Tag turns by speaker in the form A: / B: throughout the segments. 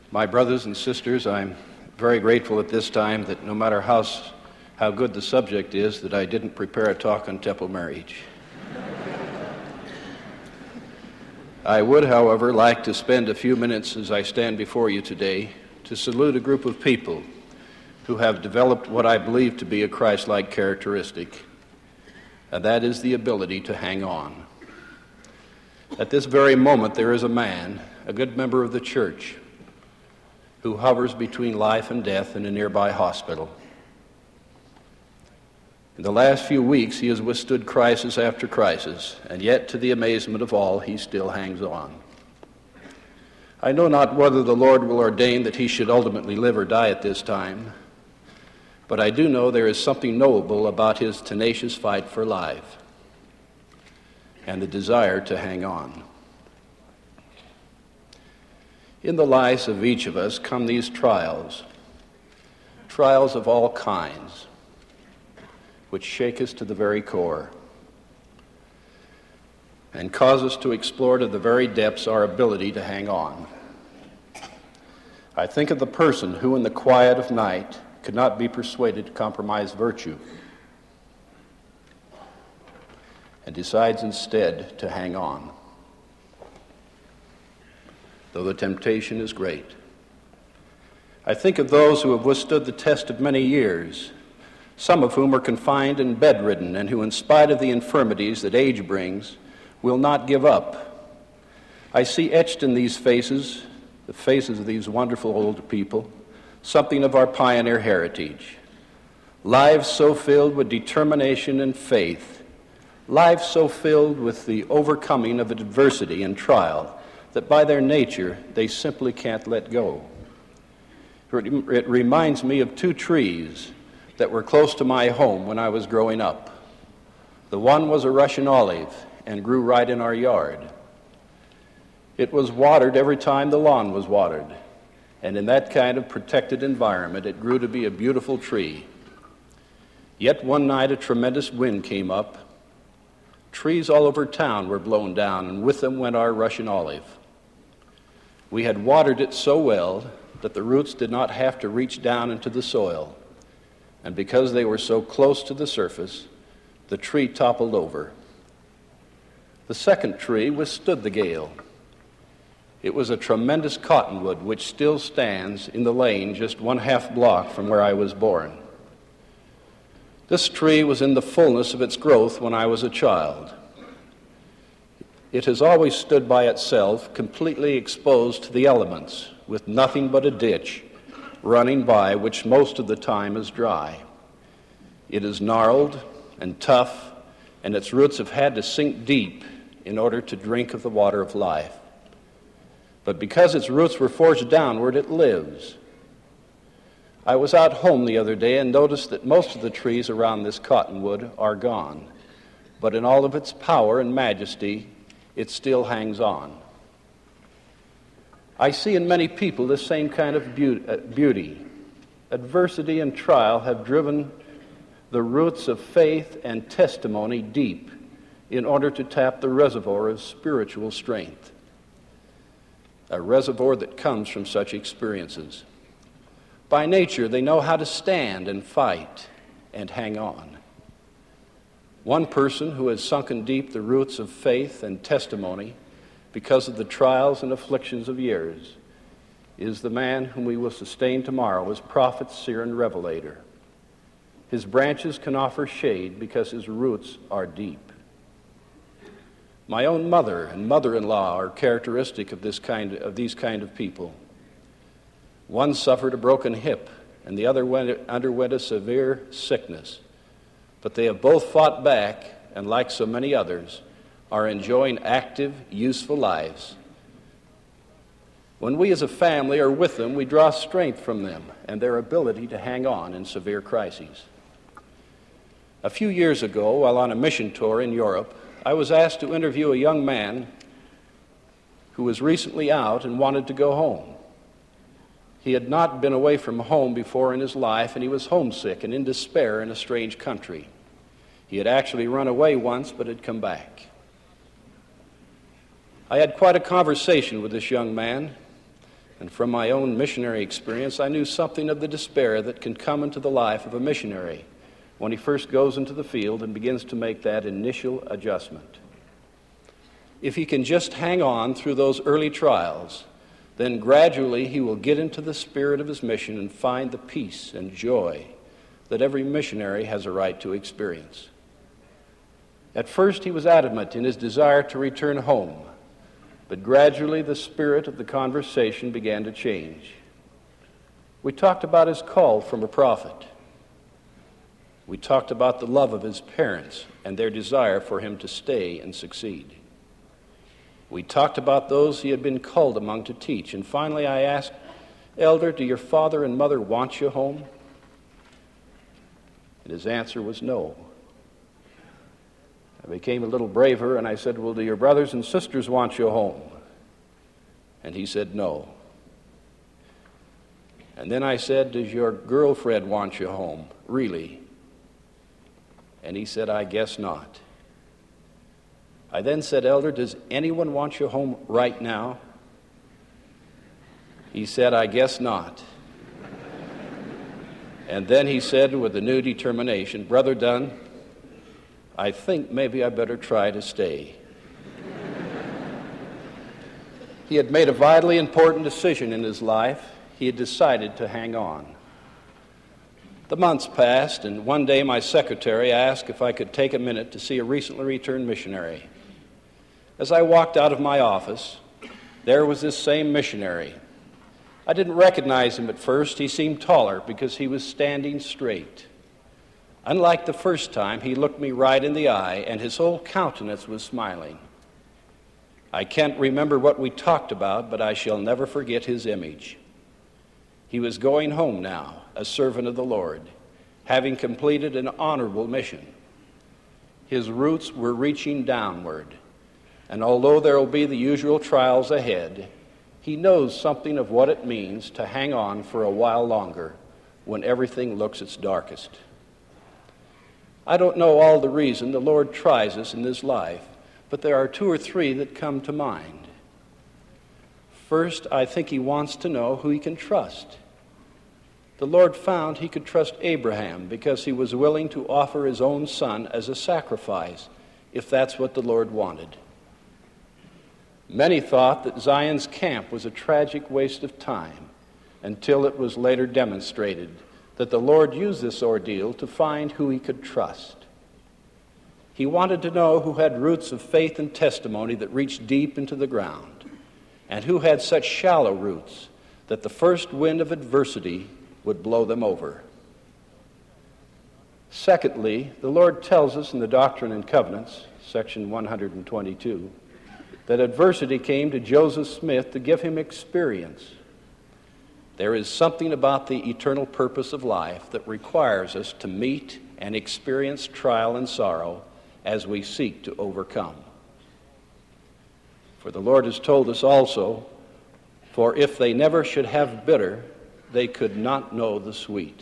A: My brothers and sisters, I'm very grateful at this time that no matter how good the subject is, that I didn't prepare a talk on temple marriage. I would, however, like to spend a few minutes as I stand before you today to salute a group of people who have developed what I believe to be a Christ-like characteristic, and that is the ability to hang on. At this very moment, there is a man, a good member of the church, who hovers between life and death in a nearby hospital. In the last few weeks, he has withstood crisis after crisis, and yet, to the amazement of all, he still hangs on. I know not whether the Lord will ordain that he should ultimately live or die at this time, but I do know there is something knowable about his tenacious fight for life and the desire to hang on. In the lives of each of us come these trials of all kinds, which shake us to the very core and cause us to explore to the very depths our ability to hang on. I think of the person who in the quiet of night could not be persuaded to compromise virtue and decides instead to hang on, though the temptation is great. I think of those who have withstood the test of many years, some of whom are confined and bedridden, and who, in spite of the infirmities that age brings, will not give up. I see etched in these faces, the faces of these wonderful old people, something of our pioneer heritage. Lives so filled with determination and faith, lives so filled with the overcoming of adversity and trial, that by their nature, they simply can't let go. It reminds me of two trees that were close to my home when I was growing up. The one was a Russian olive and grew right in our yard. It was watered every time the lawn was watered, and in that kind of protected environment, it grew to be a beautiful tree. Yet one night, a tremendous wind came up. Trees all over town were blown down, and with them went our Russian olive. We had watered it so well that the roots did not have to reach down into the soil, and because they were so close to the surface, the tree toppled over. The second tree withstood the gale. It was a tremendous cottonwood which still stands in the lane just 1/2 block from where I was born. This tree was in the fullness of its growth when I was a child. It has always stood by itself, completely exposed to the elements, with nothing but a ditch running by, which most of the time is dry. It is gnarled and tough, and its roots have had to sink deep in order to drink of the water of life. But because its roots were forced downward, it lives. I was out home the other day and noticed that most of the trees around this cottonwood are gone, but in all of its power and majesty, it still hangs on. I see in many people this same kind of beauty. Adversity and trial have driven the roots of faith and testimony deep in order to tap the reservoir of spiritual strength, a reservoir that comes from such experiences. By nature, they know how to stand and fight and hang on. One person who has sunken deep the roots of faith and testimony because of the trials and afflictions of years is the man whom we will sustain tomorrow as prophet, seer, and revelator. His branches can offer shade because his roots are deep. My own mother and mother-in-law are characteristic of these kind of people. One suffered a broken hip, and the other underwent a severe sickness. But they have both fought back, and like so many others, are enjoying active, useful lives. When we as a family are with them, we draw strength from them and their ability to hang on in severe crises. A few years ago, while on a mission tour in Europe, I was asked to interview a young man who was recently out and wanted to go home. He had not been away from home before in his life, and he was homesick and in despair in a strange country. He had actually run away once, but had come back. I had quite a conversation with this young man, And from my own missionary experience, I knew something of the despair that can come into the life of a missionary when he first goes into the field and begins to make that initial adjustment. If he can just hang on through those early trials, then gradually he will get into the spirit of his mission and find the peace and joy that every missionary has a right to experience. At first he was adamant in his desire to return home, but gradually the spirit of the conversation began to change. We talked about his call from a prophet. We talked about the love of his parents and their desire for him to stay and succeed. We talked about those he had been called among to teach. And finally I asked, "Elder, do your father and mother want you home?" And his answer was no. I became a little braver and I said, "Well, do your brothers and sisters want you home?" And he said no. And then I said, "Does your girlfriend want you home, really?" And he said, "I guess not." I then said, "Elder, does anyone want you home right now?" He said, "I guess not." And then he said with a new determination, "Brother Dunn, I think maybe I better try to stay." He had made a vitally important decision in his life. He had decided to hang on. The months passed, and one day my secretary asked if I could take a minute to see a recently returned missionary. As I walked out of my office, there was this same missionary. I didn't recognize him at first. He seemed taller because he was standing straight. Unlike the first time, he looked me right in the eye, and his whole countenance was smiling. I can't remember what we talked about, but I shall never forget his image. He was going home now, a servant of the Lord, having completed an honorable mission. His roots were reaching downward, and although there will be the usual trials ahead, he knows something of what it means to hang on for a while longer when everything looks its darkest. I don't know all the reason the Lord tries us in this life, but there are two or three that come to mind. First, I think he wants to know who he can trust. The Lord found he could trust Abraham because he was willing to offer his own son as a sacrifice, if that's what the Lord wanted. Many thought that Zion's camp was a tragic waste of time until it was later demonstrated that the Lord used this ordeal to find who he could trust. He wanted to know who had roots of faith and testimony that reached deep into the ground, and who had such shallow roots that the first wind of adversity would blow them over. Secondly, the Lord tells us in the Doctrine and Covenants, section 122, that adversity came to Joseph Smith to give him experience. There is something about the eternal purpose of life that requires us to meet and experience trial and sorrow as we seek to overcome. For the Lord has told us also, "For if they never should have bitter, they could not know the sweet."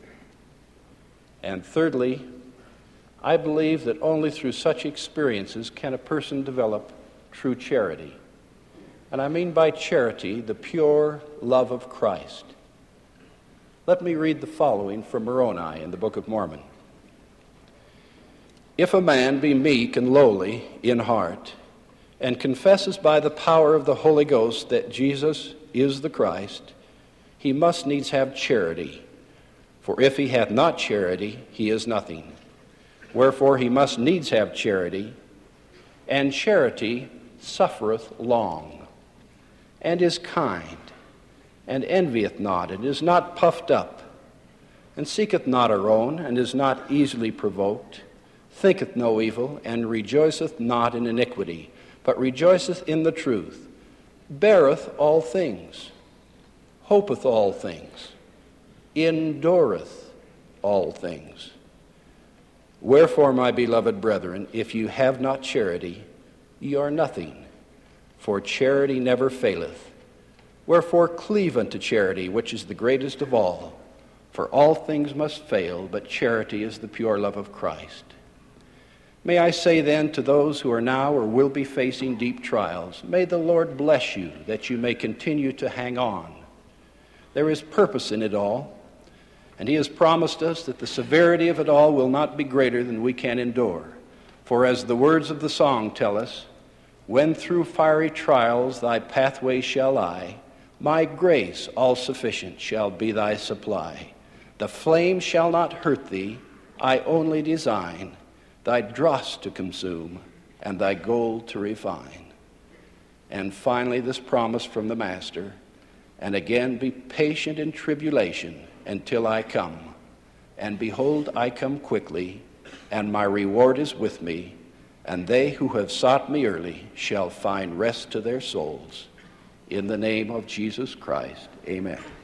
A: And thirdly, I believe that only through such experiences can a person develop true charity. And I mean by charity the pure love of Christ. Let me read the following from Moroni in the Book of Mormon. "If a man be meek and lowly in heart, and confesses by the power of the Holy Ghost that Jesus is the Christ, he must needs have charity. For if he hath not charity, he is nothing. Wherefore he must needs have charity, and charity suffereth long, and is kind, and envieth not, and is not puffed up, and seeketh not her own, and is not easily provoked, thinketh no evil, and rejoiceth not in iniquity, but rejoiceth in the truth, beareth all things, hopeth all things, endureth all things. Wherefore, my beloved brethren, if you have not charity, ye are nothing, for charity never faileth. Wherefore cleave unto charity, which is the greatest of all. For all things must fail, but charity is the pure love of Christ. May I say then to those who are now or will be facing deep trials, may the Lord bless you that you may continue to hang on. There is purpose in it all, and he has promised us that the severity of it all will not be greater than we can endure. For as the words of the song tell us, when through fiery trials thy pathway shall lie, my grace all sufficient shall be thy supply. The flame shall not hurt thee, I only design thy dross to consume and thy gold to refine. And finally this promise from the Master, and again be patient in tribulation until I come. And behold, I come quickly, and my reward is with me, and they who have sought me early shall find rest to their souls. In the name of Jesus Christ, amen.